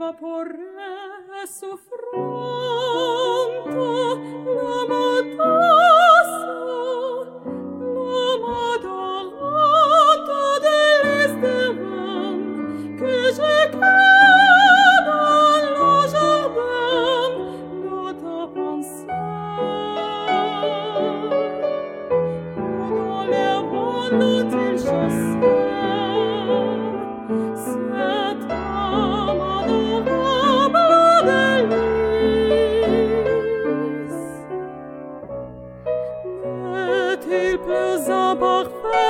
vapore soffronto l'amo tasso, l'amo d'alto dell'estevan que je dans le jardin de ta pensée. Dans les vents dont il chassait cet âme adorable de lys. N'est-il plus imparfait